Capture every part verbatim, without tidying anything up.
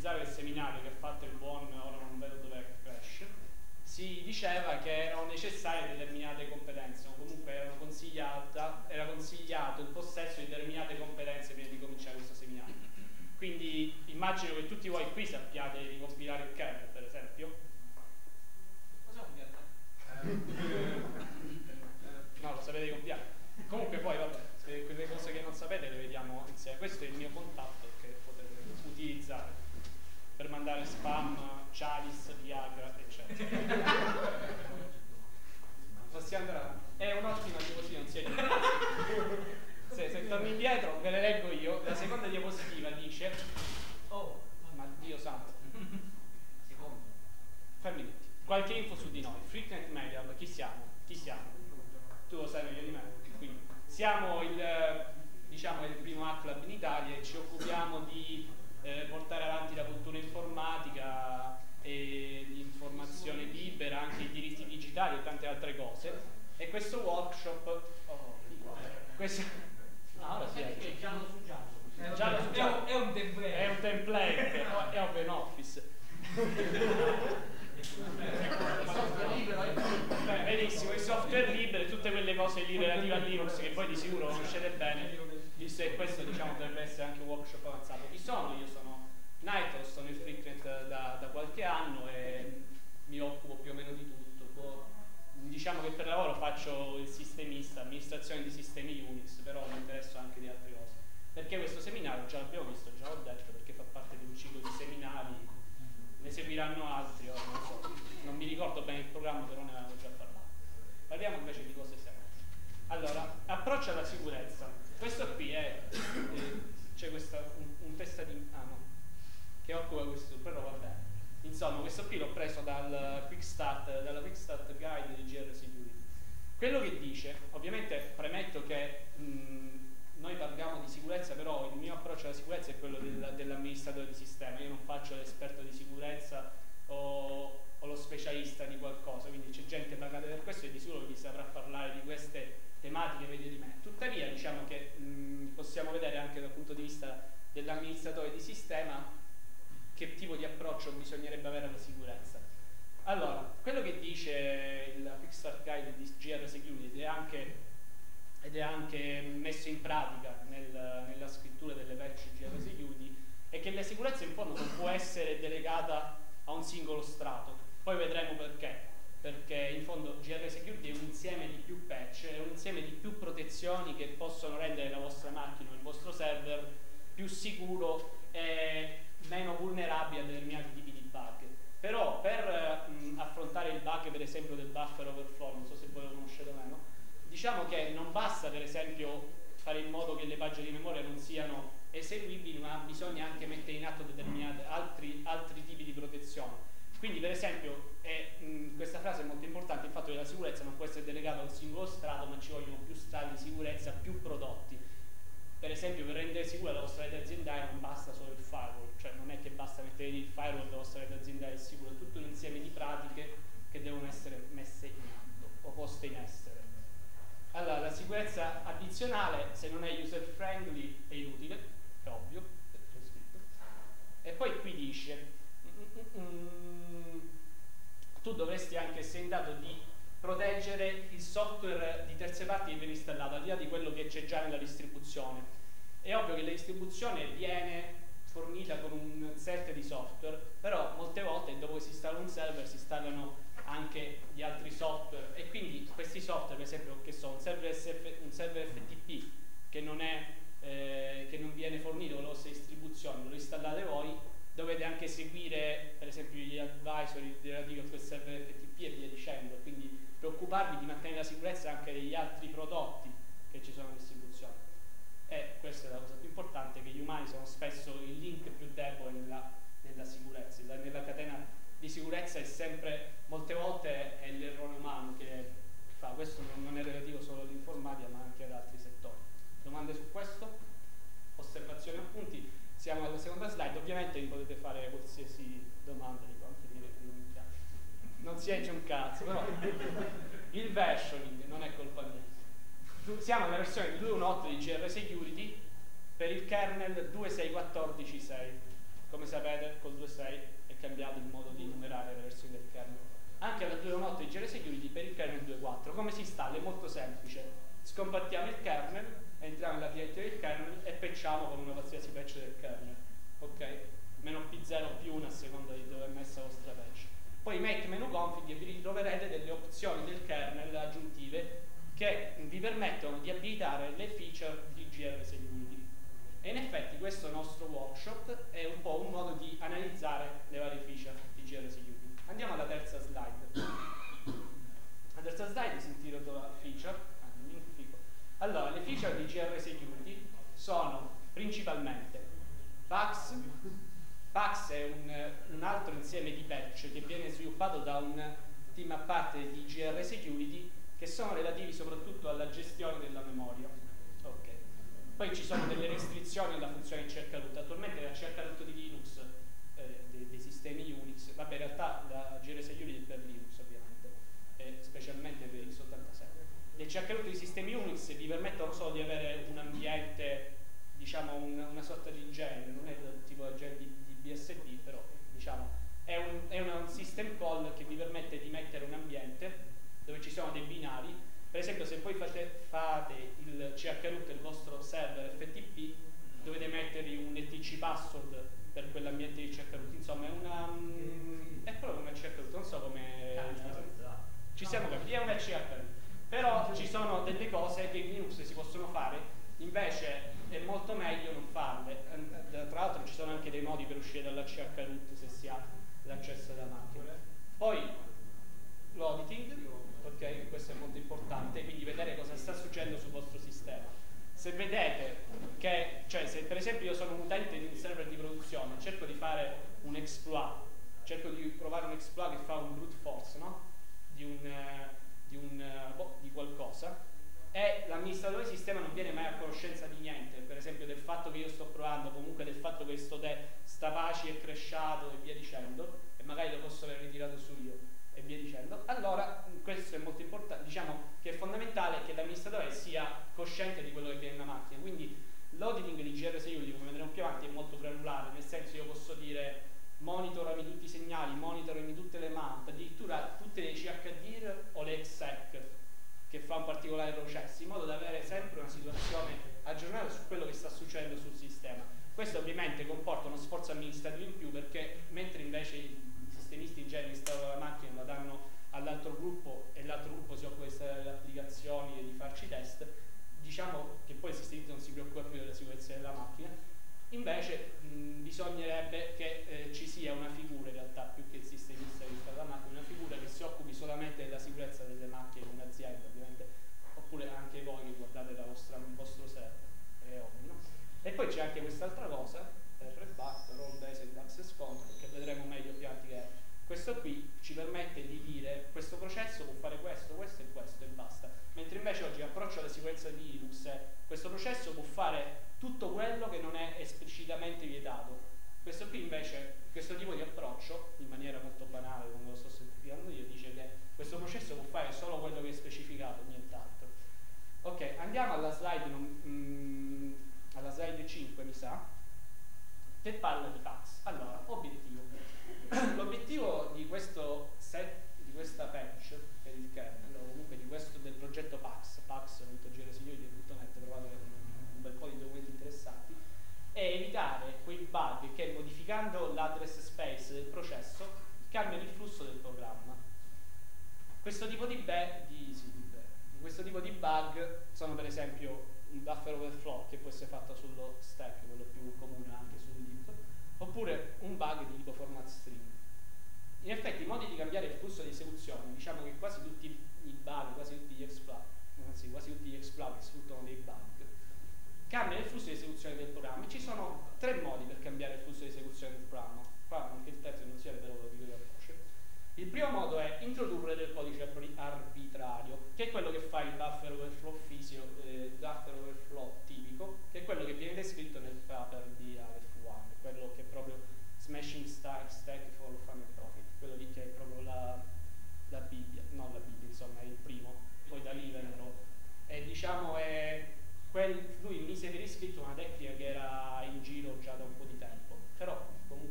utilizzare il seminario che ha fatto il buon, ora non vedo dov'è Crash, si diceva che erano necessarie determinate competenze, o comunque erano consigliata, era consigliato il possesso di determinate competenze prima di cominciare questo seminario. Quindi immagino che tutti voi qui sappiate ricompilare il kernel, per esempio. Cosa è un kernel? No, lo sapete ricompilare. Comunque poi vabbè, se quelle cose che non sapete le vediamo insieme. Questo è il mio contatto che potete utilizzare per mandare spam, Chalice, Viagra, eccetera. Possiamo andare avanti. È un'ottima diapositiva, non siete se, se torni indietro ve le leggo io. La seconda diapositiva dice: oh, ma Dio santo. Secondo. Fammi dire. Qualche info su di noi. Freaknet Media, chi siamo? Chi siamo? Tu lo sai meglio di me. Quindi, siamo il, diciamo, il primo hack club in Italia e ci occupiamo di eh, portare avanti la cultura informatica e l'informazione libera, anche i diritti digitali e tante altre cose. E questo workshop oh, questo, no, ora sì, è giallo su giallo. giallo su giallo. È un template. È un template, è Open Office. Beh, benissimo, il software libero e tutte quelle cose lì relative a Linux che voi di sicuro conoscete bene, visto che questo diciamo dovrebbe essere anche un workshop avanzato. Chi sono? Io sono Nightos, sono il Freaknet da, da qualche anno e mi occupo più o meno di tutto. Poi, diciamo che per lavoro faccio il sistemista, amministrazione di sistemi Unix, però mi interesso anche di altre cose. Perché questo seminario, già l'abbiamo visto, già l'ho detto, perché fa parte di un ciclo di seminari, ne seguiranno altri, ora non so, non mi ricordo bene il programma, però ne avevo già parlato. Parliamo invece di cose serie. Allora, approccio alla sicurezza. Questo qui è, eh, c'è questa, un, un testa di... ah no, che occupa questo, però va bene. Insomma, questo qui l'ho preso dal quick start, dalla Quick Start Guide di G R Security. Quello che dice, ovviamente premetto che mh, noi parliamo di sicurezza, però il mio approccio alla sicurezza è quello del, dell'amministratore di sistema. Io non faccio l'esperto di sicurezza o, o lo specialista di qualcosa, quindi c'è gente pagata per questo e di sicuro vi saprà parlare di queste tematiche meglio di me. Tuttavia diciamo che mh, possiamo vedere anche dal punto di vista dell'amministratore di sistema che tipo di approccio bisognerebbe avere alla sicurezza. Allora, quello che dice il Quick Start Guide di G R Security ed è anche, ed è anche messo in pratica nel, nella scrittura delle patch G R Security è che la sicurezza in fondo non può essere delegata a un singolo strato. Poi vedremo perché. Perché in fondo G R Security è un insieme di più patch, è un insieme di più protezioni che possono rendere la vostra macchina o il vostro server più sicuro e meno vulnerabile a determinati tipi di bug. Però per mh, affrontare il bug per esempio del buffer overflow, non so se voi lo conoscete o meno, diciamo che non basta per esempio fare in modo che le pagine di memoria non siano eseguibili, ma bisogna anche mettere in atto determinati altri, altri tipi di protezione. Quindi per esempio è, mh, questa frase è molto importante, il fatto che la sicurezza non può essere delegata a un singolo strato, ma ci vogliono più strati di sicurezza, più prodotti. Per esempio per rendere sicura la vostra rete aziendale non basta solo il firewall, cioè non è che basta mettere il firewall della vostra rete aziendale è sicuro, è tutto un insieme di pratiche che devono essere messe in atto o poste in essere. Allora, la sicurezza addizionale, se non è user friendly, è inutile, è ovvio, è scritto. E poi qui dice, mm, mm, tu dovresti anche essere in grado di proteggere il software di terze parti che viene installato, al di là di quello che c'è già nella distribuzione. È ovvio che la distribuzione viene fornita con un set di software, però molte volte dopo che si installa un server si installano anche gli altri software e quindi questi software, per esempio, che sono un server, S F, un server F T P che non, è, eh, che non viene fornito con la vostra distribuzione, lo installate voi, dovete anche seguire per esempio gli advisory relativi a quel server F T P e via dicendo, quindi preoccuparvi di mantenere la sicurezza anche degli altri prodotti che ci sono in distribuzione. E questa è la cosa più importante, che gli umani sono spesso il link più debole nella, nella sicurezza, nella catena di sicurezza è sempre, molte volte è l'errore umano che fa, questo non è relativo solo all'informatica ma anche ad altri settori. Domande su questo? Osservazioni o appunti? Siamo alla seconda slide, ovviamente vi potete fare qualsiasi domanda, dico anche dire che non mi piace. Non si legge un cazzo, però il versioning non è colpa mia. Siamo nella versione due punto uno punto otto di G R Security per il kernel due punto sei quattordici punto sei. come sapete col due punto sei è cambiato il modo di numerare le versioni del kernel. Anche la due punto uno di G R Security per il kernel due punto quattro. Come si installa? È molto semplice. Scompattiamo il kernel, entriamo nella direttiva del kernel e patchiamo con una qualsiasi patch del kernel. Ok? Meno P zero o più uno a seconda di dove è messa la vostra patch. Poi make menu config e vi ritroverete delle opzioni del kernel aggiuntive che vi permettono di abilitare le feature di G R Security. E in effetti questo nostro workshop è un po' un modo di analizzare le varie feature di G R Security. Andiamo alla terza slide. La terza slide si intitola feature. Allora, le feature di G R Security sono principalmente Pax. Pax è un, un altro insieme di patch che viene sviluppato da un team a parte di G R Security che sono relativi soprattutto alla gestione della memoria. Ok. Poi ci sono delle restrizioni alla funzione C H root. Attualmente la C H root di Linux, eh, dei, dei sistemi Unix, vabbè in realtà la G R Security è per Linux ovviamente, eh, specialmente per x ottantasette. Le C H root di sistemi Unix vi permettono solo di avere un ambiente, diciamo un, una sorta di gen, non è del tipo del gen di, di B S D, però diciamo è un, è un system call che vi permette di mettere un ambiente dove ci sono dei binari. Per esempio se voi fate, fate il C H root del vostro server F T P dovete mettergli un E T C password per quell'ambiente di C H root, insomma è una um, è proprio una C H root, non so come ci siamo capiti, è una C H root, però ci sono delle cose che in Linux si possono fare, invece è molto meglio non farle. Tra l'altro ci sono anche dei modi per uscire dalla C H root se si ha l'accesso alla macchina. Poi l'auditing, ok, questo è molto importante, quindi vedere cosa sta succedendo sul vostro sistema. Se vedete che, cioè se per esempio io sono un utente di un server di produzione, cerco di fare un exploit, cerco di provare un exploit che fa un brute force, no? Di un, di un boh, di qualcosa, e l'amministratore del sistema non viene mai a conoscenza di niente, per esempio del fatto che io sto provando, comunque del fatto che sto de sta Apache è crashato e via dicendo, e magari lo posso aver ritirato su io e via dicendo, allora questo è molto importante, diciamo che è fondamentale che l'amministratore sia cosciente di quello che viene nella macchina. Quindi l'auditing di G R Security, come vedremo più avanti, è molto granulare, nel senso io posso dire monitorami tutti i segnali, monitorami tutte le mount, addirittura tutte le C H D R o le exec che fa un particolare processo, in modo da avere sempre una situazione aggiornata su quello che sta succedendo sul sistema. Questo ovviamente comporta uno sforzo amministrativo in più, perché mentre invece i sistemisti in genere installano la macchina, la danno all'altro gruppo e l'altro gruppo si occupa di installare le applicazioni e di farci test, diciamo che poi il sistemista non si preoccupa più della sicurezza della macchina. Invece mh, bisognerebbe che eh, ci sia una figura, in realtà più che il sistemista che installa la macchina, una figura che si occupi solamente della sicurezza delle macchine in un'azienda, ovviamente, oppure anche voi che guardate la vostra, il vostro server, è ovvio, no? E poi c'è anche quest'altra cosa, R B A C, Role Based Access Control, che vedremo meglio più avanti, che questo qui ci permette di dire questo processo può fare questo, questo e questo e basta, mentre invece oggi l'approccio alla sicurezza di Linux è questo processo può fare tutto quello che non è esplicitamente vietato. Questo qui invece, questo tipo di approccio, in maniera molto banale, come lo sto semplificando io, dice che questo processo può fare solo quello che è specificato, nient'altro. Ok, andiamo alla slide, mm, alla slide cinque mi sa, che parla di Pax. Allora, obiettivo. L'obiettivo di questo set, di questa patch per il kernel, o comunque di questo del progetto Pax, pax punto g r security punto net, trovate un bel po' di documenti interessanti, è evitare quei bug che modificando l'address space del processo cambiano il flusso del programma. Questo tipo di, di, sì, di, di questo tipo di bug sono per esempio un buffer overflow che può essere fatto sullo stack, quello più comune anche sul lib, oppure un bug di tipo format string. In effetti i modi di cambiare il flusso di esecuzione, diciamo che quasi tutti i bug, quasi tutti gli exploit, anzi quasi tutti gli exploit che sfruttano dei bug, cambiano il flusso di esecuzione del programma. Ci sono tre modi per cambiare il flusso di esecuzione del programma. Qua anche il terzo non sia però lo dico io. Il primo modo è introdurre del codice arbitrario, che è quello che fa il buffer overflow fisico, eh, buffer overflow tipico, che è quello che viene descritto nel paper di A F uno, quello che è proprio smashing stack, stack for fun and profit, quello lì che è proprio la, la Bibbia, non la Bibbia, insomma è il primo, poi da lì vennero, e diciamo è quel, lui mise per iscritto una tecnica che era in giro già da un po' di tempo, però comunque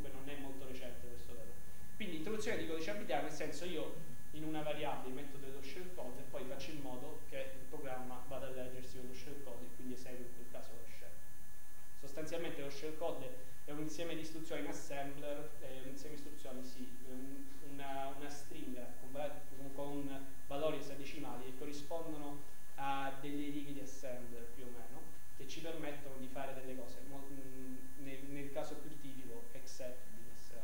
senso io in una variabile metto dello shellcode e poi faccio in modo che il programma vada a leggersi quello shellcode e quindi esegue in quel caso lo shell. Sostanzialmente lo shellcode è un insieme di istruzioni in assembler, è un insieme di istruzioni, sì, un, una, una stringa con, con valori esadecimali che corrispondono a delle righe di assembler più o meno, che ci permettono di fare delle cose. Nel, nel caso più tipico, exec di essere.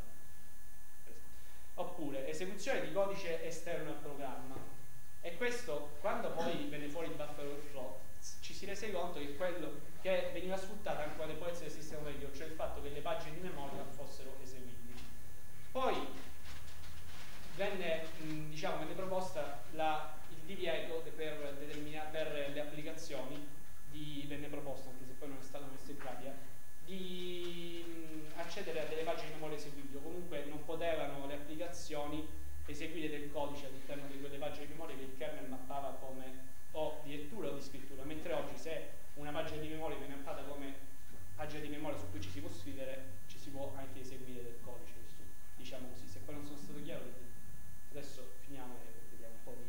Oppure esecuzione di codice esterno al programma. E questo, quando poi venne fuori il buffer overflow, ci si rese conto che quello che veniva sfruttato anche con le debolezze del sistema operativo, cioè il fatto che le pagine di memoria fossero eseguibili. Poi venne, mh, diciamo, venne proposta la, il divieto per, per le applicazioni, di, venne proposto, anche se poi non è stato messo in pratica, di mh, accedere a delle pagine di memoria eseguibili, o comunque non potevano le applicazioni eseguire del codice all'interno di quelle pagine di memoria che il kernel mappava come o di lettura o di scrittura, mentre oggi se una pagina di memoria viene mappata come pagina di memoria su cui ci si può scrivere, ci si può anche eseguire del codice, diciamo così. Se poi non sono stato chiaro, adesso finiamo e vediamo un po'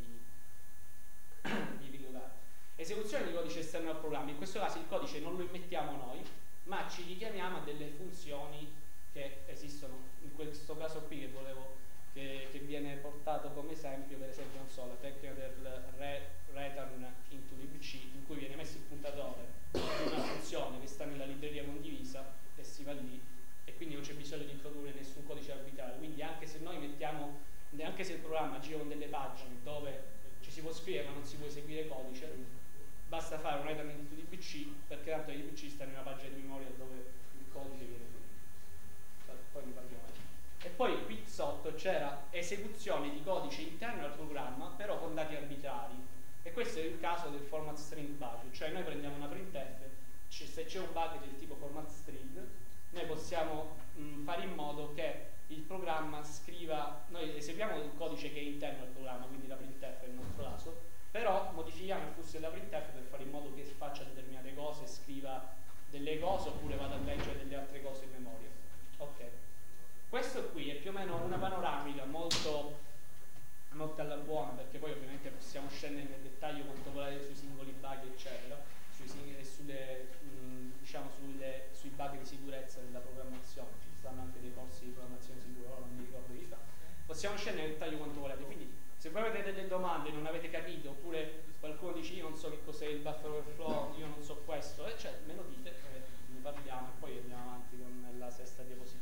di, di pilotare. Esecuzione di codice esterno al programma. In questo caso il codice non lo immettiamo noi, ma ci richiamiamo a delle funzioni che esistono. In questo caso qui che volevo che, che viene portato come esempio, per esempio, non so, la tecnica del re, return into libc, in cui viene messo il puntatore di una funzione che sta nella libreria condivisa e si va lì, e quindi non c'è bisogno di introdurre nessun codice arbitrario. Quindi anche se noi mettiamo, anche se il programma gira con delle pagine dove ci si può scrivere ma non si può eseguire codice, basta fare un return into libc, perché tanto libc sta in una pagina di memoria dove il codice viene eseguito. Poi ne parliamo. E poi qui sotto c'era esecuzione di codice interno al programma, però con dati arbitrari. E questo è il caso del format string bug, cioè noi prendiamo una printf, se c'è un bug del tipo format string, noi possiamo mh, fare in modo che il programma scriva, noi eseguiamo il codice che è interno al programma, quindi la printf è il nostro caso, però modifichiamo il flusso della printf per fare in modo che faccia determinate cose, scriva delle cose oppure vada a leggere delle altre cose in memoria. Ok. Questo qui è più o meno una panoramica molto, molto alla buona, perché poi ovviamente possiamo scendere nel dettaglio quanto volete sui singoli bug eccetera, sui, sing sulle, mh, diciamo sulle, sui bug di sicurezza della programmazione. Ci stanno anche dei corsi di programmazione sicura, ora non mi ricordo di fa. Possiamo scendere nel dettaglio quanto volete, quindi se voi avete delle domande e non avete capito, oppure qualcuno dice io non so che cos'è il buffer overflow, io non so questo, e cioè me lo dite, eh, ne parliamo e poi andiamo avanti con la sesta diapositiva.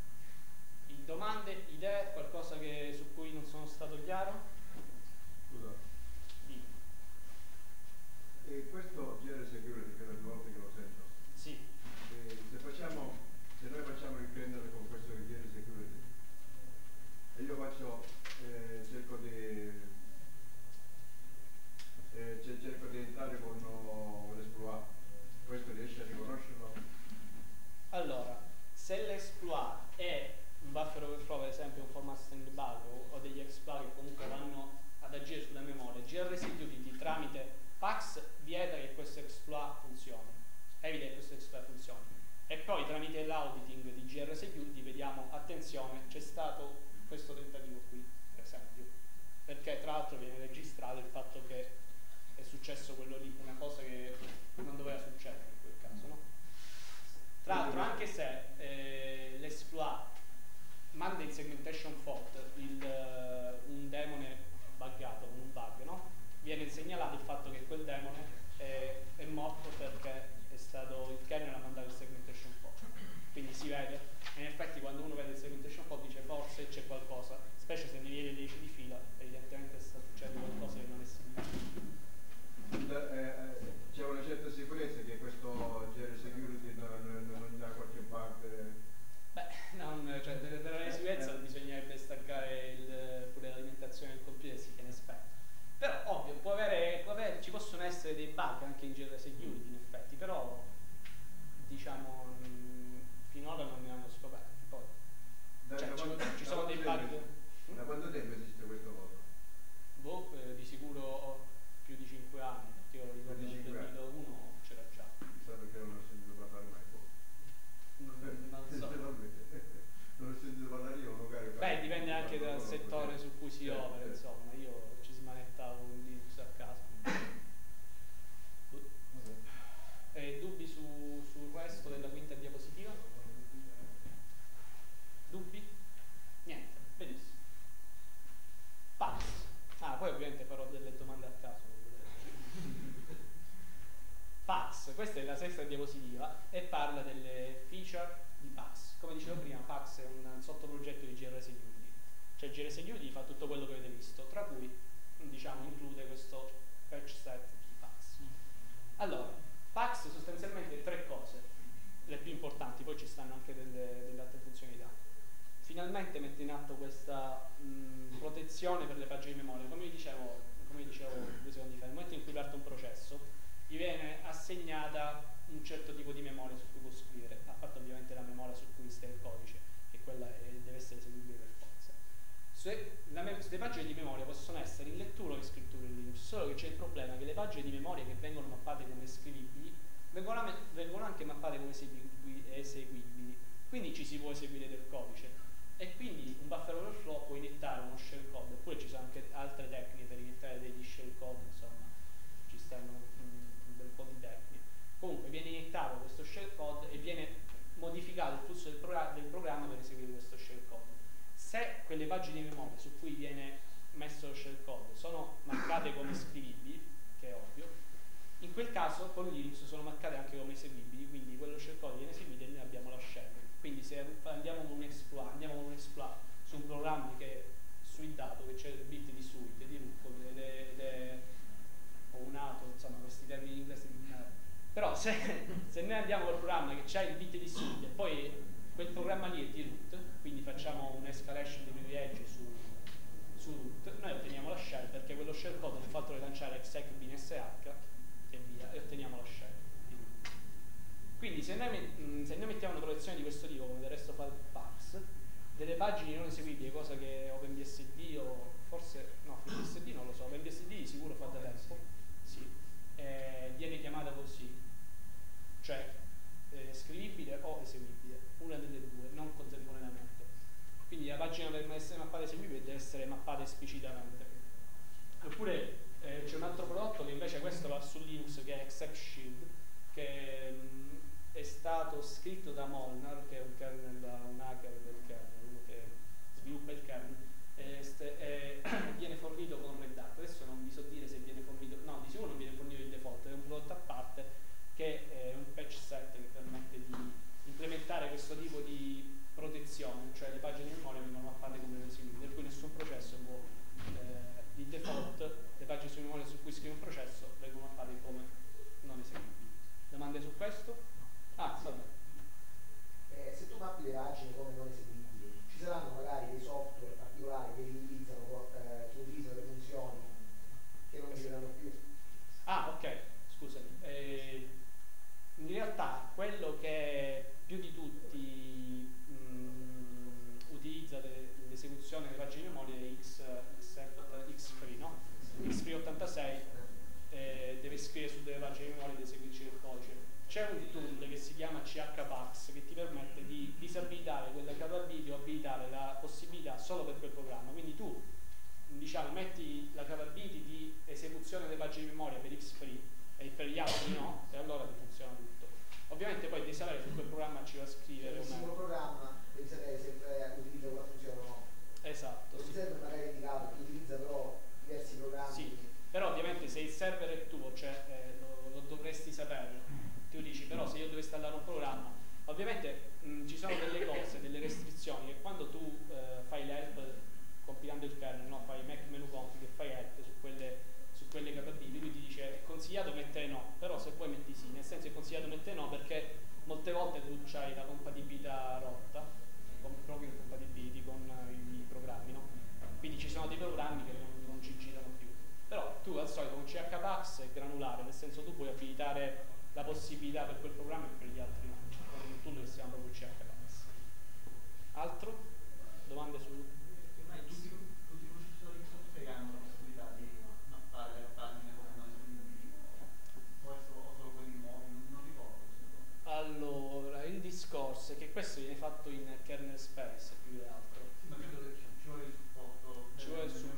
Domande, idee, qualcosa che, su cui non sono stato chiaro? Scusa. Sì. E questo G R Security, che è la prima volta che lo sento. Sì. E se facciamo, se noi facciamo il kernel con questo G R Security e io faccio, eh, cerco di eh, cerco di entrare con no, l'esploit, questo riesce a riconoscerlo? Allora, se l'esploit è un buffer overflow, per esempio un format string bug o, o degli exploit che comunque vanno ad agire sulla memoria, G R Security tramite Pax vieta che questo exploit funzioni, evita che questo exploit funzioni, e poi tramite l'auditing di G R Security vediamo, attenzione, c'è stato questo tentativo qui, per esempio, perché tra l'altro viene registrato il fatto che è successo quello lì, una cosa che non doveva succedere in quel caso, no? Tra l'altro, anche se eh, l'esploit manda in segmentation fault il, uh, un demone buggato, un bug, no? Viene segnalato il fatto che quel demone è, è morto perché è stato il kernel a mandare il segmentation fault. Quindi si vede, e in effetti quando uno vede il segmentation fault dice forse c'è qualcosa, specie se ne viene dieci di fila, evidentemente sta succedendo qualcosa che non è sicuro. C'è una certa sicurezza che questo G R Security non, non, non dà qualche bug? Beh, non, cioè, per, per la sicurezza bisognerebbe staccare il, pure l'alimentazione del computer, si tiene esperto. Però ovvio, può avere, può avere, ci possono essere dei bug anche in G R Security in effetti, però diciamo mh, finora non ne hanno scoperti. Poi Da, cioè, da ci, quanto, ci da sono dei bug. Da quanto tempo esiste questo voto? Boh, eh, di sicuro più di cinque anni, perché io ricordo nel duemilauno c'era già. Chissà perché non ho sentito parlare mai poco. Mm, non so. Non ho sentito parlare io, magari. Beh, dipende anche dal settore su cui cui si Certo, opera, certo. insomma, io ci smanettavo un Linux a casa. Eh, dubbi su, sul resto della quinta diapositiva? Dubbi? Niente, benissimo. Pax. Ah, poi ovviamente farò delle domande a caso. Pax, questa è la sesta diapositiva e parla delle feature di Pax. Come dicevo prima, Pax è un sottoprogetto di G R S Unity. Cioè G R S Unity fa tutto quello che avete visto, tra cui, diciamo, include questo patch set di Pax. Allora, Pax sostanzialmente tre cose, le più importanti, poi ci stanno anche delle, delle altre funzionalità. Finalmente mette in atto questa mh, protezione per le pagine di memoria. Come vi dicevo, come vi dicevo due secondi fa, nel momento in cui parte un processo, gli viene assegnata un certo tipo di memoria su cui può scrivere, a parte ovviamente la memoria su cui sta il codice, che quella è, deve essere eseguibile per forza. Se la me- le pagine di memoria possono essere in lettura o in scrittura in Linux, solo che c'è il problema che le pagine di memoria che vengono mappate come scrivibili vengono, me- vengono anche mappate come esegui- eseguibili, quindi ci si può eseguire del codice. E quindi un buffer overflow può iniettare uno shellcode, oppure ci sono anche altre tecniche per iniettare degli shellcode, insomma, ci stanno un, un bel po' di tecniche. Comunque viene iniettato questo shellcode e viene modificato il flusso del, progr- del programma per eseguire questo shellcode. Se quelle pagine di memoria su cui viene messo lo shellcode sono marcate come scrivibili, che è ovvio, in quel caso con Linux sono marcate anche come eseguibili, quindi quello shellcode viene eseguito e noi abbiamo la shell. Quindi se andiamo con un exploit, andiamo con un exploit su un programma che sui dati che c'è il bit di suite, di root ed è, ed è o un ato, insomma questi termini in inglese, però se, se noi andiamo col programma che c'ha il bit di suite e poi quel programma lì è di root, quindi facciamo un'escalation di privilegi su, su root, noi otteniamo la shell perché quello shellcode è fatto rilanciare exec bin sh e via, e otteniamo la shell. Quindi se noi, mh, se noi mettiamo una protezione di questo tipo, come del resto fa il Pax, delle pagine non eseguibili, cosa che OpenBSD o forse, no, FreeBSD non lo so, OpenBSD sicuro fa da tempo, sì, eh, viene chiamata così, cioè eh, scrivibile o eseguibile, una delle due, non contemporaneamente. Quindi la pagina per essere mappata eseguibile deve essere mappata esplicitamente. Oppure eh, c'è un altro prodotto che invece questo va su Linux, che è ExecShield, che mh, è stato scritto da Molnar, che è un kernel, un hacker del kernel, uno che sviluppa il kernel, e, ste, e viene fornito con Red Hat. Adesso non vi so dire se viene fornito, no, di sicuro non viene fornito il default, è un prodotto a parte che è un patch set che permette di implementare questo tipo di protezione, cioè le pagine di memoria vengono mappate come eseguibili, per cui nessun processo può, eh, di default, le pagine di memoria su cui scrive un processo vengono mappate come non eseguibili. Domande su questo? Ah, vabbè. Eh, se tu mappi le pagine come non eseguibili, ci saranno magari dei software particolari che utilizzano, eh, che utilizzano le funzioni che non esisteranno più? Ah, ok, scusami. Eh, in realtà quello che più di tutti mh, utilizza le, l'esecuzione delle pagine di memoria è X, Xfree, no? Xfree ottantasei eh, deve scrivere su delle pagine di memoria ed eseguirci il codice. C'è un tool che si chiama C H Pax che ti permette di disabilitare quella capability o abilitare la possibilità solo per quel programma. Quindi tu, diciamo, metti la capability di esecuzione delle pagine di memoria per Xfree e per gli altri no, e allora ti funziona tutto. Ovviamente poi devi sapere se quel programma ci va a scrivere o il singolo meno. programma devi sapere se eh, utilizza quella funzione o no. Esatto. Non Sì. serve magari indicato che utilizza però diversi programmi. Sì, però ovviamente se il server è tuo, cioè eh, lo, lo dovresti sapere. Tu dici, però se io devo installare un programma, ovviamente mh, ci sono delle cose, delle restrizioni che quando tu eh, fai l'help compilando il kernel, no, fai make menu config e fai help su quelle, su quelle capability, lui ti dice è consigliato mettere no, però se poi metti sì, nel senso è consigliato mettere no perché molte volte tu c'hai la compatibilità rotta, con, proprio compatibility con uh, i programmi, no? Quindi ci sono dei programmi che non, non ci girano più. Però tu al solito con C H Pax è granulare, nel senso tu puoi abilitare la possibilità per quel programma e per gli altri no. Con un tool che si chiama proprio C H Pax. Altro? Domande su? Ormai tutti, tutti i processori di software hanno la possibilità di mappare le pagine come non eseguibili, o è solo, o solo quelli nuovi, non, non ricordo. Allora, il discorso è che questo viene fatto in kernel space più che altro. Sì, ma credo che ci, ci vuole il supporto. Ci vuole il supporto.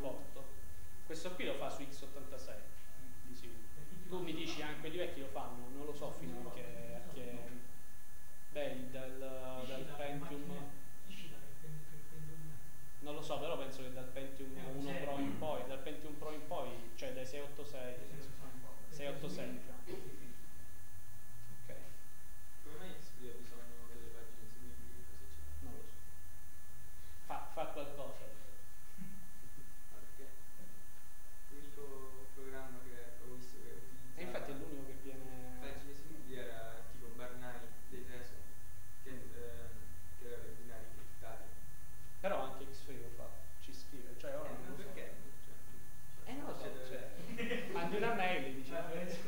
Pentium uno Pro in poi, dal Pentium Pro in poi, cioè dai sei otto sei, sei otto sei diciamo. Ok. Come mai Xperia ha bisogno delle pagine seguibili? Cosa c'è? Non lo so. Fa, fa qualcosa. Perché l'unico programma che ho visto che utilizza E infatti è l'unico che viene. pagine seguibili era tipo Barnai dei Teso, che, eh, che era i binari criptati. Però anche Xfree lo fa, ci scrive, cioè ora Eh, non ma lo so. perché? Cioè, Eh non lo so, Cioè, cioè, mandi una mail e dici.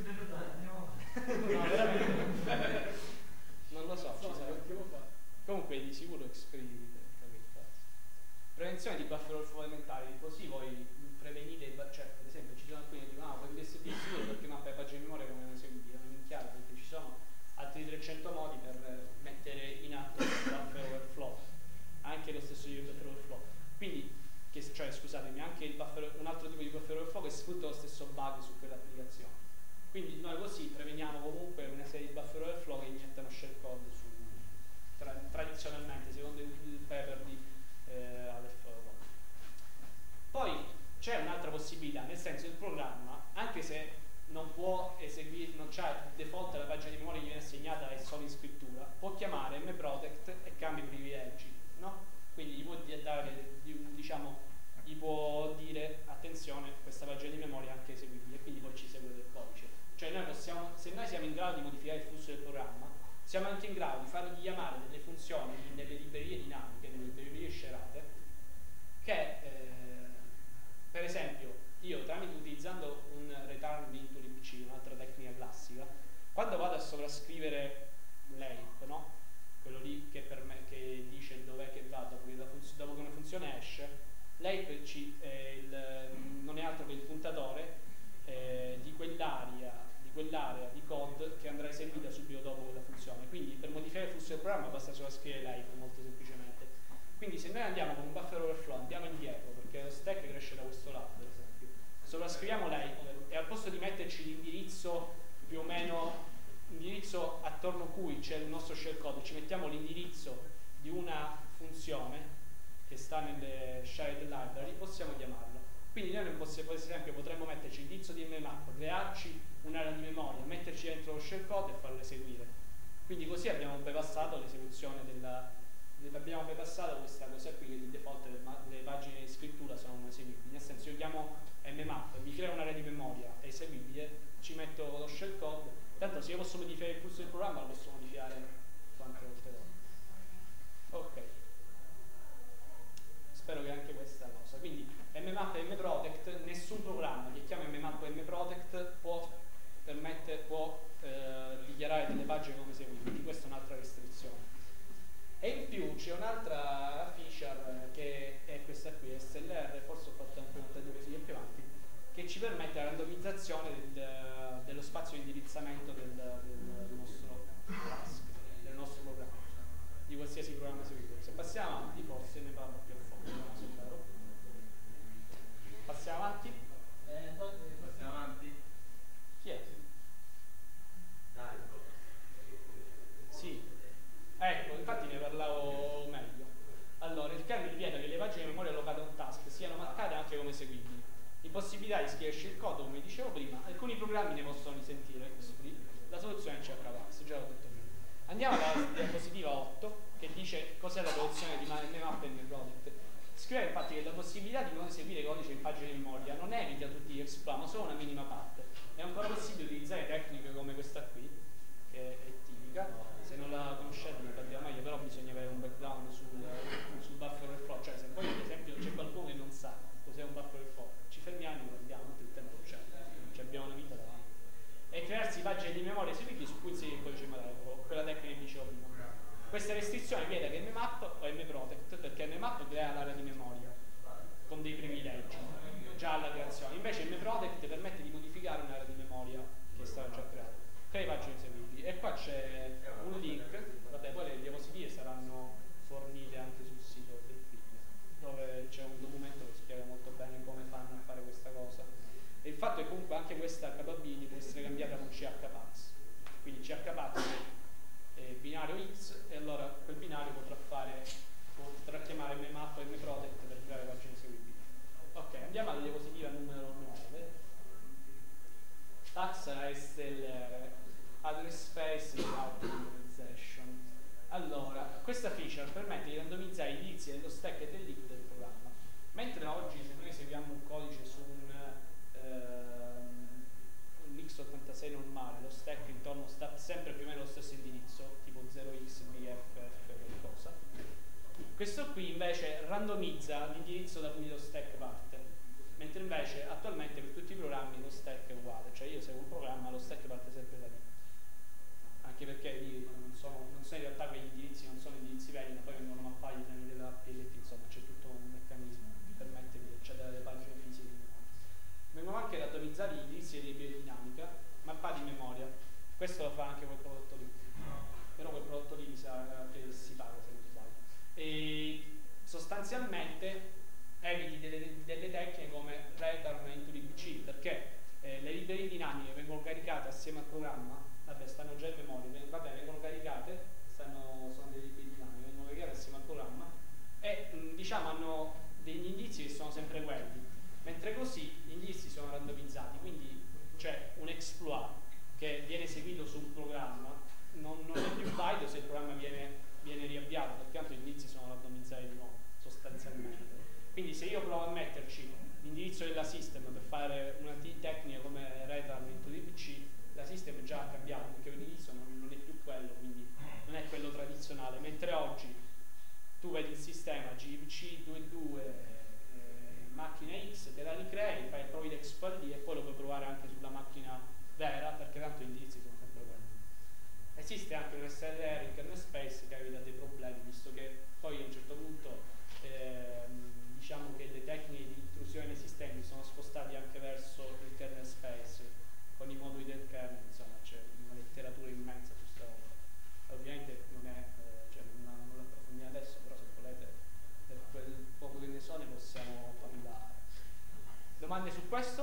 No, veramente. Non lo so, ci sarà. Comunque di sicuro Xfree. Prevenzione di buffer fondamentali, così voi prevenite, i bu- cioè ad esempio ci sono alcuni che dicono ah, puoi B S D sicuro perché mappa le pagine di memoria come non seguibili, non è chiaro perché ci sono altri trecento modi per mettere in atto il buffer overflow, anche lo stesso tipo di buffer overflow. Quindi, che, cioè scusatemi, anche il buffer, un altro tipo di buffer overflow che sfrutta lo stesso bug su quell'applicazione. Quindi noi così preveniamo comunque una serie di buffer overflow che iniettano shellcode su, tra, tradizionalmente, secondo il, il paper di eh, poi c'è un'altra possibilità, nel senso il programma, anche se non può eseguire, non c'ha il default la pagina di memoria che viene assegnata è solo in scrittura, può chiamare mprotect e cambia i privilegi, no? Quindi gli può dare, diciamo, gli può dire attenzione, questa pagina di memoria è anche eseguibile, quindi poi ci segue del codice. Cioè noi possiamo, se noi siamo in grado di modificare il flusso del programma, siamo anche in grado di fargli chiamare delle funzioni nelle librerie dinamiche, nelle librerie scerate, che eh, per esempio io tramite utilizzando un return into libc, un'altra tecnica classica, quando vado a sovrascrivere l'heap, no? Quello lì che, per me, che dice dov'è che va dopo che, dopo che una funzione esce, l'heap ci, eh, il, non è altro che il puntatore eh, di quell'area quell'area di code che andrà eseguita subito dopo quella funzione. Quindi per modificare il flusso del programma basta solo scrivere l'heap molto semplicemente. Quindi se noi andiamo con un buffer overflow, andiamo indietro perché lo stack cresce da questo lato per esempio, sovrascriviamo l'heap e al posto di metterci l'indirizzo più o meno l'indirizzo attorno a cui c'è il nostro shellcode, ci mettiamo l'indirizzo di una funzione che sta nelle shared library, possiamo chiamarlo. Quindi noi non possiamo, per esempio potremmo metterci l'indirizzo di mmap, crearci un'area di memoria, metterci dentro lo shellcode e farlo eseguire. Quindi così abbiamo bypassato l'esecuzione della, abbiamo bypassato questa cosa qui che di default le, le pagine di scrittura sono non eseguibili. Nel senso io chiamo mmap, mi crea un'area di memoria eseguibile, ci metto lo shellcode, tanto se io posso modificare il flusso del programma lo posso modificare quante volte voglio. Ok. Spero che anche questa cosa. Quindi mmap e mprotect, nessun programma che chiama mmap e mprotect può, permette, può eh, dichiarare delle pagine come eseguibili. Questa è un'altra restrizione. E in più c'è un'altra feature che è questa qui, S L R, forse ho fatto anche un taglio così più avanti, che ci permette la randomizzazione del, dello spazio di indirizzamento del, del, del nostro task, del nostro programma, di qualsiasi programma eseguibile. Se passiamo avanti forse ne parlo più a fondo, non so vero. Passiamo avanti? Eh, passiamo avanti? Chi è? Dai. Sì. Ecco, infatti ne parlavo meglio. Allora, il kernel vieta che le pagine di memoria allocate a un task siano marcate anche come eseguibili. Impossibilità di scriverci il codice, come dicevo prima, alcuni programmi ne possono risentire, la soluzione è C H Pass, già l'ho detto prima. Andiamo alla diapositiva otto, che dice cos'è la produzione di mmap e mprotect. Scrive infatti che la possibilità di non eseguire codice in pagine di memoria non evita tutti gli exploit, ma solo una minima parte. È ancora possibile utilizzare tecniche come questa qui, che è tipica. Se non la conoscete ne parliamo meglio, però bisogna avere un background sul, sul buffer overflow. Cioè se poi ad esempio c'è qualcuno che non sa cos'è un buffer overflow, ci fermiamo e guardiamo, tutto il tempo c'è, cioè abbiamo una vita davanti. E crearsi pagine di memoria eseguibili su cui inserire il codice madrepro, quella tecnica che dicevo prima. Questa restrizione vieta che mmap o mprotect, perché mmap crea l'area di memoria con dei privilegi già alla creazione, invece mprotect permette di modificare un'area di memoria che è stata già creata, crea pagine eseguibili. E qua c'è un link, vabbè poi le diapositive saranno fornite anche sul sito del film, dove c'è un documento che spiega molto bene come fanno a fare questa cosa. E il fatto è che comunque anche questa H B I può essere cambiata con C H Pass, quindi C H Pass è binario X e allora quel binario potrà fare, potrà chiamare mmap e mprotect per creare pagine eseguibili. questa feature permette di randomizzare gli indirizzi dello stack e del link del programma. Mentre oggi se noi eseguiamo un codice su un, ehm, un x ottantasei normale, lo stack intorno sta sempre più o meno lo stesso indirizzo, tipo zero x b f f qualcosa. Questo qui invece randomizza l'indirizzo da cui lo stack parte, mentre invece attualmente per tutti i programmi lo stack è uguale, cioè io seguo un programma, lo stack parte sempre da lì. Anche perché lì non sono, non sono in realtà quegli indirizzi, non sono indirizzi veri, ma poi vengono mappati tramite la P L T, insomma c'è tutto un meccanismo che permette di accedere alle pagine fisiche di memoria. Vengono anche randomizzati gli indirizzi di biodinamica mappati in memoria. Questo lo fa anche quel prodotto lì, però quel prodotto lì mi sa che si paga se non sbaglio. E sostanzialmente eviti delle, delle tecniche come return into libc, perché eh, le librerie dinamiche vengono caricate assieme al programma, vabbè stanno già in memoria, vabbè vengono caricate, stanno, sono delle librerie dinamiche, vengono caricate assieme al programma e mh, diciamo hanno degli indizi che sono sempre quelli, mentre così gli indizi sono randomizzati, quindi c'è un exploit che viene eseguito su un programma, non, non è più valido se il programma viene, viene riavviato, perché tanto gli indizi sono randomizzati di nuovo, sostanzialmente. Quindi se io provo a metterci l'indirizzo della system per fare una tecnica come return into libc, la system è già cambiata, perché l'indirizzo non, non è più quello, quindi non è quello tradizionale, mentre oggi tu vedi il sistema G I V C ventidue eh, macchina X, te la ricrei, fai provi l'exploit lì e poi lo puoi provare anche sulla macchina vera, perché tanto gli indirizzi sono sempre quelli. Esiste anche un S L R in kernel space che evita dei problemi, visto che poi a un certo punto ehm, diciamo che le tecniche di intrusione nei sistemi sono spostati anche verso il kernel space con i moduli del kernel, insomma c'è una letteratura immensa su questa roba. Ovviamente non è, eh, cioè non, non l'approfondiamo adesso, però se volete per quel poco che ne so ne possiamo parlare. Domande su questo?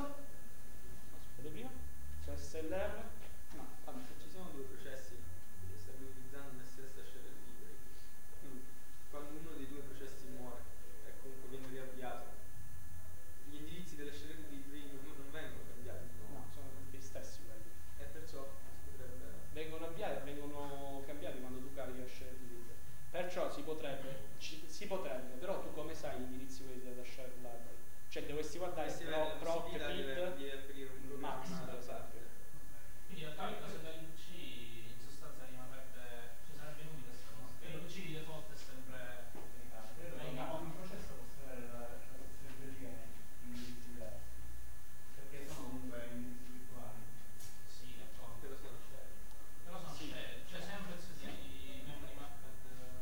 Aspetta prima, su S L R? No, vabbè. Ci sono due processi che stanno utilizzando nella stessa share library. Mm. Quando uno dei due processi muore e comunque viene riavviato, gli indirizzi della share library non, non vengono cambiati di nuovo. No, sono gli stessi quelli. E perciò si potrebbe... Vengono avviati, vengono cambiati quando tu carichi la share library. Perciò si potrebbe, ci, si potrebbe, però tu come sai gli indirizzi quelli della share library? Cioè dovresti guardare Dovresti pro, avere la proc, possibilità di avere- di bit, aprire un programma max, da per esempio. parte. Quindi in realtà il caso della libc in sostanza rimarrebbe, cioè sarebbe inutile questa cosa, perché l'U C di default è sempre caricato. Credo che Caricato. ogni processo possa avere la la stessa libreria in indirizzi diversi, perché sono comunque indirizzi virtuali. Sì, d'accordo. Però sono share. Però sono Sì. share, cioè sempre se si memory mapped.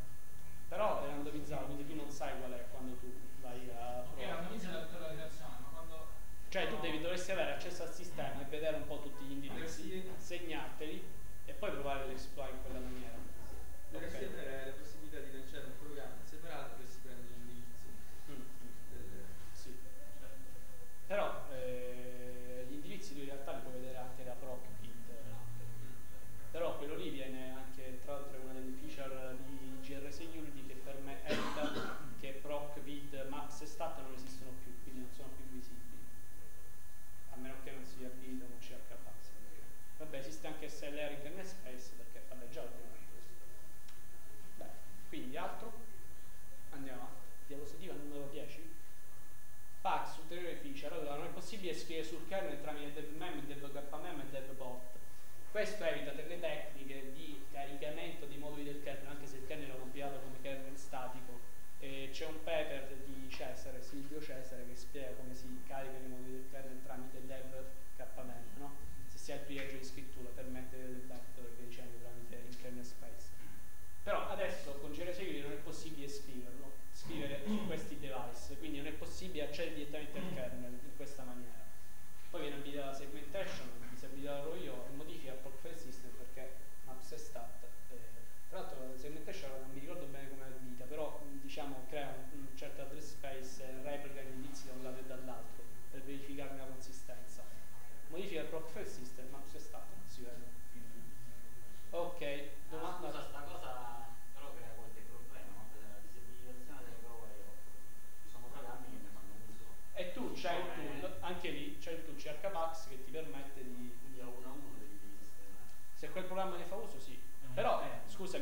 però è randomizzato, quindi tu non sai qual è quando tu vai a Ok, provare. randomizza la lettura della creazione, ma quando... Cioè tu devi, dovresti avere accesso al sistema e vedere un po' tutti gli indirizzi, segnarteli e poi provare l'exploit in quella maniera. Dovresti Ok. avere la possibilità di lanciare un programma separato che si prende gli indirizzi Mm. del... Sì. Però eh, gli indirizzi tu in realtà li puoi vedere anche da proc bit. Però quello lì viene anche, tra l'altro è una delle feature di G R Security che permette che proc bit, max e stat non esistono più, quindi non sono più visibili. A meno che non si abilita un C H pass. Vabbè, esiste anche S L R in kernel space perché vabbè già l'abbiamo questo. Beh, quindi altro? Andiamo avanti. Diapositiva numero dieci. Pax, ulteriore feature. Allora, non è possibile scrivere sul kernel tramite devmem, devkmem e devbot. Questo evita delle tecniche di caricamento dei moduli del kernel, anche se il kernel è compilato come kernel statico. E c'è un paper di Cesare, Silvio Cesare, che spiega come si caricano i moduli del kernel tramite devkmem, no? Se si ha il privilegio di scrittura per mettere del vector che diciamo tramite il kernel space. Però adesso con G R Security non è possibile scriverlo, scrivere su questi device, quindi non è possibile accedere direttamente al kernel in questa maniera. Poi viene abilitata la segmentation, disabilitarlo io e modifica il proc file system perché maps e stat. Eh, tra l'altro la segmentation non mi ricordo bene come è abilita, però diciamo crea un, un certo address space e replica gli indizi da un lato e dall'altro per verificarne la consistenza. Modifica il proc file system, maps e stat non si vedono più. Ok, Ah, domanda. scusa, sta cosa però crea qualche problema, no? Per la disabilitazione delle prove ci sono programmi che ne fanno uso. E tu c'hai il tool, anche lì c'è il tool C H Pax che ti permette di... Quindi a uno a uno devi sistemare. Se quel programma ne fa uso, sì. Però, eh, scusami, quel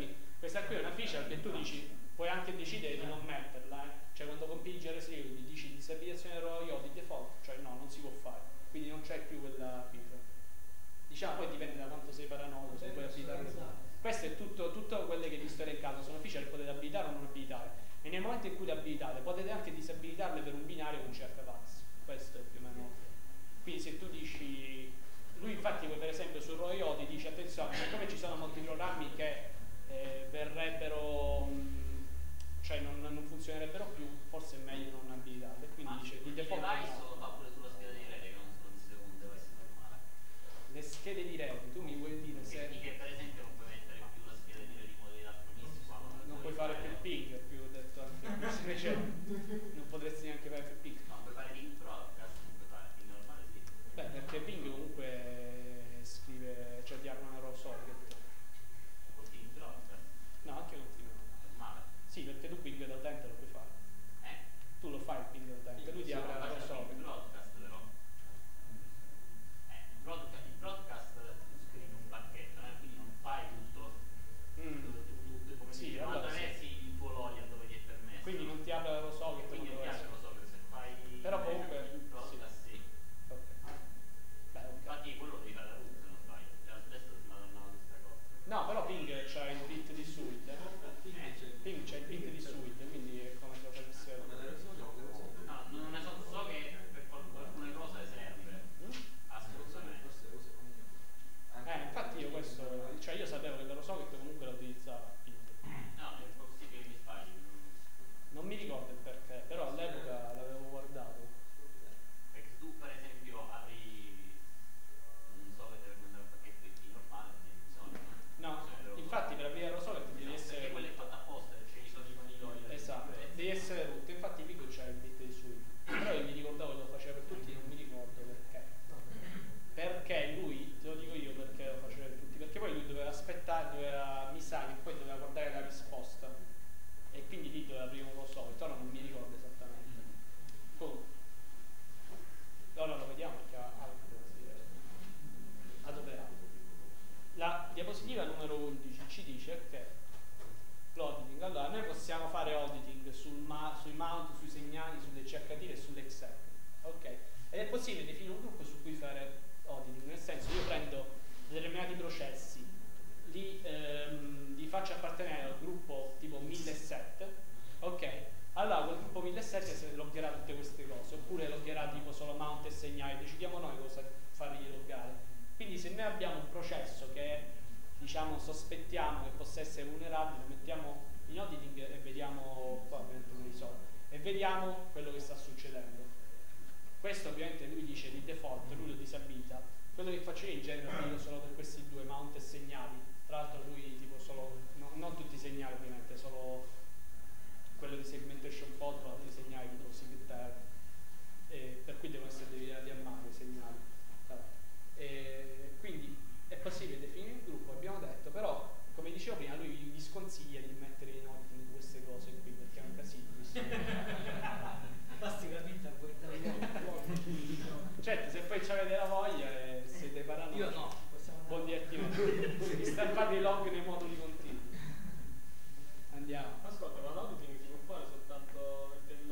Questa qui è una feature che tu dici, puoi anche decidere di non metterla, eh? Cioè quando compili G R Security dici disabilitazione errore I O di default, cioè no, non si può fare, quindi non c'è più quella feature. Diciamo poi dipende da quanto sei paranoico, se puoi abilitarlo. Questo è tutto, tutto quelle che vi sto elencando, sono feature che potete abilitare o non abilitare. E nel momento in cui le abilitate potete anche disabilitarle per un binario con C F pass. Questo è più o meno. Quindi se tu dici, lui infatti per esempio su R O I O ti dice attenzione, siccome ci sono molti programmi che eh, verrebbero, mh, cioè non, non funzionerebbero più, forse è meglio non abilitarle. Quindi Ma dice di default device no. lo fa pure sulla scheda di rete che non si considera un device normale. Le schede di rete, tu mi vuoi dire se Che per esempio non puoi mettere più la scheda di rete in modalità promissima. non puoi fare più ping, più detto anche invece non potresti neanche fare più ping. No, puoi fare ping broadcast, non puoi fare ping normale, sì. Beh, perché ping comunque scrive, cioè ti apre una raw socket. Col ping broadcast, No, anche continuo. normale. Sì, perché tu ping da utente lo puoi fare. Eh? Tu lo fai il ping da utente, lui ti apre la raw Il socket. broadcast però. Eh, il broadcast, il broadcast tu scrivi un pacchetto, eh, quindi non fai tutto. Mm. tutto, tutto come Sì, dire, allora non sì. attraversi il tuo login dove ti è permesso. Quindi non ti apre la raw socket, Quindi non ti deve piace, essere. lo so, che se fai Però comunque, il broadcast sì. Ok. Beh, ok. Infatti quello devi fare da root se non sbaglio. Adesso ti madonnavo questa cosa. No, però ping c'ha il bit di suite. Ping c'ha il bit di suite, quindi è come se lo facesse. No, non ne so, so che per qual- alcune cose serve. Assolutamente. Eh, infatti io questo, cioè io sapevo che la raw socket comunque la utilizzava ping. No, è possibile che mi sbagli. Non mi ricordo il perché, però all'epoca l'avevo guardato. Perché se tu per esempio apri, non so che deve mandare un pacchetto I P normale, non hai bisogno. No, infatti per aprire la socket devi essere Perché quello è fatto apposta, cioè ci sono i conigli. esatto, devi essere root. Infatti Pico c'è il bit di suite. Però io mi ricordavo che lo faceva per tutti, non mi ricordo perché. Perché lui, te lo dico io perché lo faceva per tutti, perché poi lui doveva aspettare, doveva, mi sa che poi doveva guardare la risposta. E quindi lì doveva aprire un lo so, ora non mi ricordo esattamente. Comunque. Allora lo vediamo perché ha altre adoperato. La diapositiva numero undici ci dice che l'auditing, allora noi possiamo fare auditing sul ma, sui mount, sui segnali, sulle C H T e sull'exec, ok? Ed è possibile definire un gruppo su cui fare auditing, nel senso io prendo determinati processi, li, ehm, li faccio appartenere al gruppo tipo millesettecento, ok? Allora quel gruppo millesettecento loggerà tutte queste cose, oppure loggerà tipo solo mount e segnali, decidiamo noi cosa fargli loggare. Quindi se noi abbiamo un processo che diciamo sospettiamo che possa essere vulnerabile, lo mettiamo in auditing e vediamo, qua ovviamente non risolve, e vediamo quello che sta succedendo. Questo ovviamente lui dice di default, lui lo disabilita. Quello che faccio io in genere lo dico solo per questi due, mount e segnali. Tra l'altro lui tipo solo, no, non tutti i segnali ovviamente, solo quello di segmentation fault, altri segnali tipo secret pair, e per cui devono essere deviati a mano i segnali. E quindi è possibile definire il gruppo, abbiamo detto, però come dicevo prima lui vi sconsiglia di mettere in auditing queste cose qui perché è un casino. Basti capire a guardare gli Certo, se poi avete la voglia e siete paranoici, io no, possiamo andare. buon diattivare, stampate i log nei moduli continui. Andiamo. Ascolta, ma l'auditing si può fare soltanto mettendo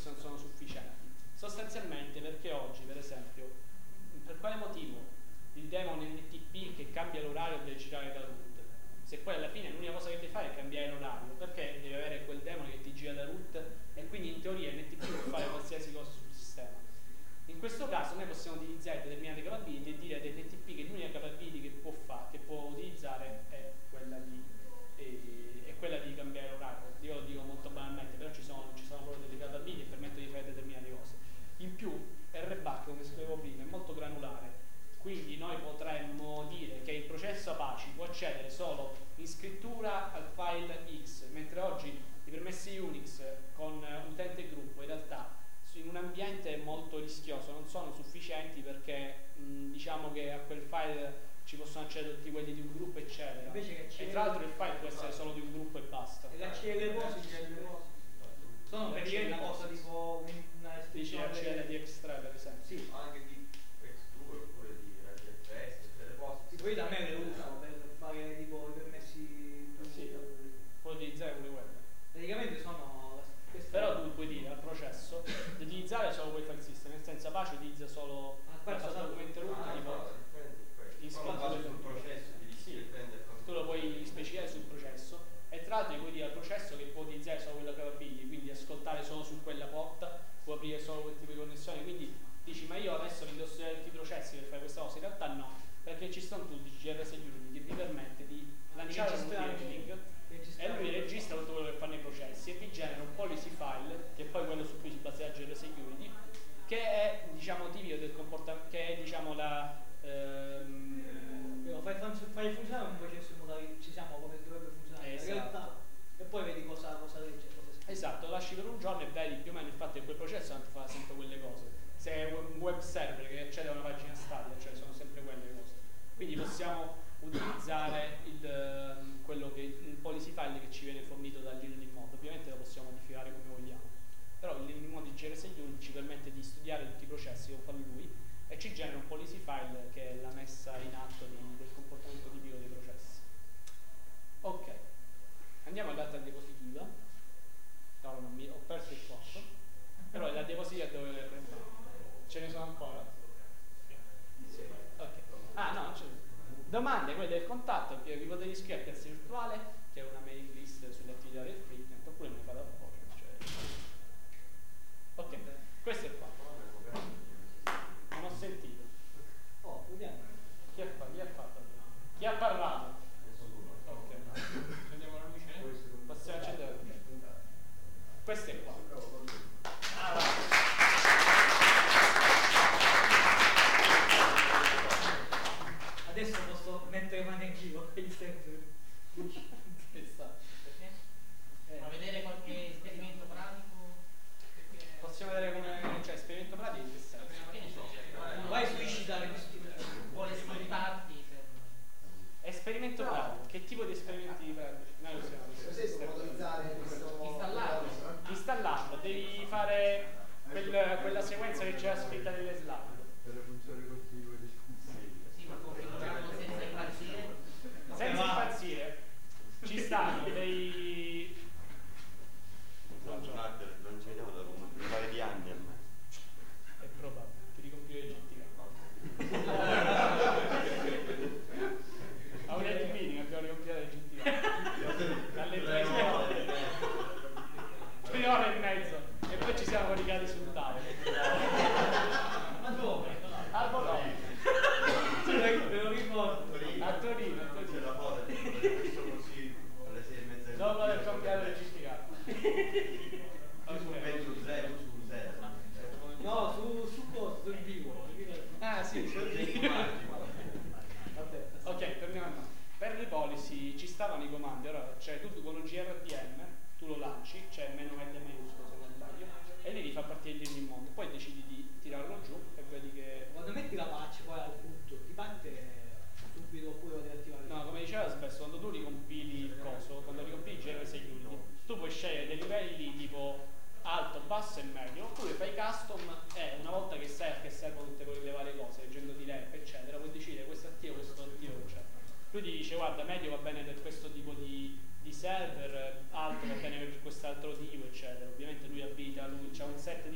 non sono sufficienti? Sostanzialmente perché oggi, per esempio, per quale motivo il daemon N T P che cambia l'orario deve girare da root? Se poi alla fine l'unica cosa che deve fare è cambiare l'orario, perché deve avere quel daemon che ti gira da root e quindi in teoria N T P può fare qualsiasi cosa sul sistema. In questo caso noi possiamo utilizzare determinate capability e dire ad N T P che l'unica capability che può fare, che può utilizzare è quella di, eh, è quella di cambiare l'orario. Io lo dico molto banalmente, però ci sono, ci sono proprio delle capability che permettono di fare determinate cose. In più R BAC, come scrivevo prima, è molto granulare, quindi noi potremmo dire che il processo Apache può accedere solo in scrittura al file X, mentre oggi i permessi Unix con utente gruppo in realtà in un ambiente molto rischioso non sono sufficienti, perché mh, diciamo che a quel file ci possono accedere tutti quelli di un gruppo eccetera. Invece che e tra l'altro il file può essere solo di un gruppo e basta. E la C L Posi sono per dire una cosa tipo una Dici espressione la C L di X tre per esempio. sì, anche di X due oppure di R G F S, tutte le cose. sì, poi da me le usano per fare tipo i permessi Sì, puoi utilizzare pure quelle. praticamente sono queste- Però tu puoi dire al processo di utilizzare solo quel file system, nel senso Apache utilizza solo Ah, la questo fase sa- document root, Ah, tipo no, dipende, in questo. scrittura Però sul del- processo di Sì. dipende il tu lo puoi specificare sul processo e tra l'altro puoi dire al processo che può utilizzare solo quella capability, quindi ascoltare solo su quella porta, può aprire solo quel tipo di connessione, quindi dici ma io adesso mi devo studiare tutti i processi per fare questa cosa, in realtà no, perché ci sono tutti G R sei Unity che vi permette di lanciare un registrare- link e registrare- lui registra tutto quello che fanno i processi e vi genera un policy file, che è poi quello su cui si baserà G R sei Unity, che è diciamo tipico del comportamento, che è diciamo la ehm, Lo fai, fun- fai funzionare un processo in modo che ci siamo come dovrebbe funzionare Esatto. in realtà e poi vedi cosa, cosa legge, cosa scrive. esatto, lo lasci per un giorno e vedi più o meno il fatto che quel processo non ti fa sempre quelle cose. Se è un web server che accede a una pagina statica, cioè sono sempre quelle cose. Quindi possiamo utilizzare il, ehm, quello che, il policy file che ci viene fornito dal Unity Mod, ovviamente lo possiamo modificare come vogliamo. Però il Unity Mod di G R sei Unity ci permette di studiare tutti i processi che fa lui e ci genera un policy file che è la messa in atto di, del comportamento tipico dei processi. Ok, andiamo all'altra diapositiva. No, non mi, ho perso il posto, però è la diapositiva dove le prendere. Ce ne sono ancora? Sì. Ok. Ah no, c'è. Domande, quelle del contatto, che vi potete iscrivere a Piazza Virtuale, che è una mailing list sulle attività del Freaknet, oppure me ne fate a voce. Cioè. Ok, questo è qua. Non ho sentito. Oh, vediamo. Chi ha, fa- chi ha fatto? Chi ha parlato? Ok. Prendiamo la luce. Possiamo accendere? Questo è qua. Ah, va. Adesso posso mettere mani in giro e gli serve. Che sta? Eh. Ma vedere qualche esperimento pratico? Perché- Possiamo vedere come, cioè, esperimento pratico in che senso? Che ne so, Vai su Ishida che vuole sfruttarti per... Esperimento No. pratico. Che tipo di esperimenti pratici? Noi usiamo Così si può utilizzare questo Installarlo. Installarlo, devi fare quel- quella sequenza che c'era scritta nelle slide. Per le funzioni continue di Sì, ma configurarlo senza impazzire. Senza impazzire, ci stanno dei. Non ci vediamo da un paio di anni almeno. È probabile, ti ricomprire il G T K. A un end meeting abbiamo ricompilato il G T K. Alle tre tre ore e mezzo. E poi ci siamo caricati sul tavolo. Ma dove? A Bologna. Me lo ricordo. A Torino, a C'è Torino. la foto, l'ho visto così alle sei e mezza del Dopo aver mattino. compilato il G T K. Io su penso zero su zero. No, su, su cosa? Sul vivo. Ah sì, sì. Vabbè. Ok, torniamo a noi. Per le policy ci stavano i comandi, allora cioè tu con un G R D M tu lo lanci, c'è meno L maiuscolo se non sbaglio, e lì ti fa partire il Unity Mod, poi decidi di tirarlo giù e vedi che. Quando metti la patch poi al punto, ti parte subito oppure lo devi attivare? No, come diceva spesso, quando tu ricompili il coso, quando ricompili G R sei Unity, tu puoi scegliere dei livelli tipo alto, basso e medio, oppure fai custom e una volta che sai a che servono tutte quelle varie cose, leggendo di rap eccetera, puoi decidere questo attivo, questo attivo eccetera. Lui ti dice guarda medio va bene per questo tipo di, di di server, altro va bene per quest'altro motivo, eccetera. Ovviamente lui abilita, lui c'ha un set